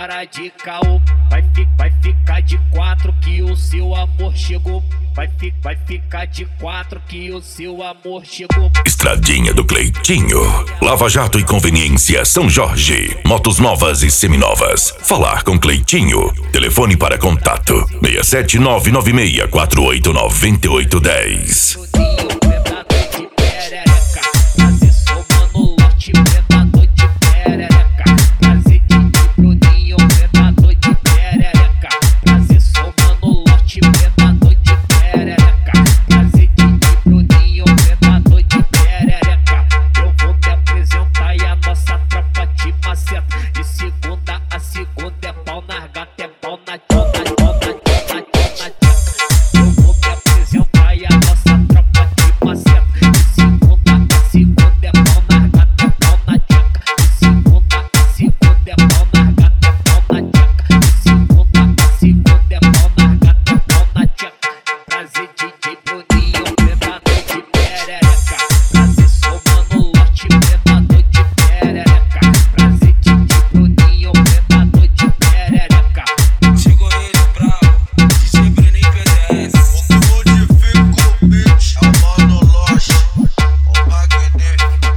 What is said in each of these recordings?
para de caô. Vai ficar de quatro que o seu amor chegou. Vai ficar de quatro que o seu amor chegou. Estradinha do Cleitinho. Lava Jato e Conveniência São Jorge. Motos novas e seminovas. Falar com Cleitinho. Telefone para contato 67996489810. De segunda a segunda é pau na gata, é pau na tchona, tchona, tchona, tchona. Eu vou me apresentar e a nossa tropa de maceta. De segunda a segunda é pau na gata, é pau na tcheca. De segunda a segunda é pau na gata, é pau na tcheca. De segunda a segunda é pau na gata, é pau na tcheca. Prazer DJ Bruninho, predador de perereca. Prazer sou Mano Lote, predador de perereca. Prazer Bruninho, predador de perereca. Chegou ele bravo, DJ Bruninho PDS. O modifico o beat, é o Mano Lote, o Magné.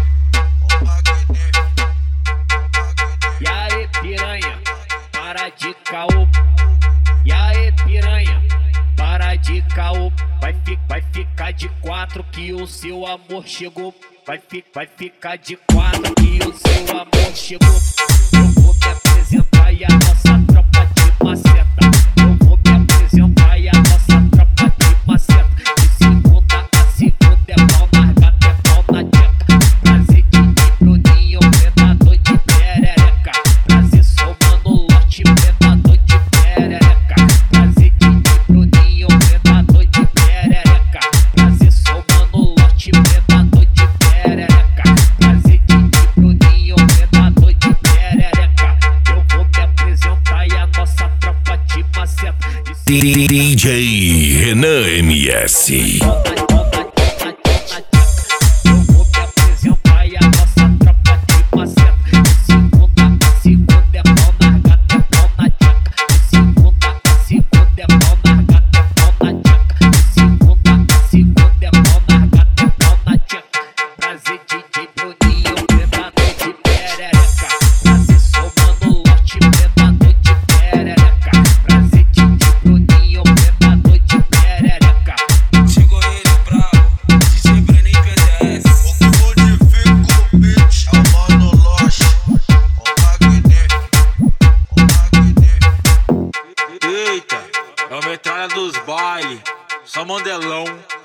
E aí piranha, para de caô. E aí piranha, para de caô. Vai ficar de quatro que o seu amor chegou. Vai ficar de quatro que o seu amor chegou. Eu vou me apresentar e a nossa tropa de maceta. Eu vou me apresentar e a nossa tropa de maceta. De segunda a segunda é pau na gata, é pau na tcheca. Prazer de Bruninho, predador de perereca. Prazer sou Mano Lote, predador de perereca. Prazer de Bruninho, predador de perereca. Prazer sou Mano Lote, predador de perereca. Prazer de Bruninho, predador de perereca. Eu vou me apresentar e a nossa tropa de maceta. DJ Renan MS. Eu vou me apresentar e a nossa tropa de maceta. De segunda a segunda é pau na gata, é pau na tcheca. De segunda a segunda é pau na gata, é pau na tcheca. De segunda a segunda é pau na gata, é pau na tcheca. Prazer DJ Bruninho, predador de perereca. Prazer sou Mano Lote, predador de perereca. Prazer DJ Bruninho, predador de perereca. Chegou ele bravo, DJ Bruninho PDS. O modifico o beat, é o Mano Lote, o Magné. Eita, é o metralha dos baile, só mandelão.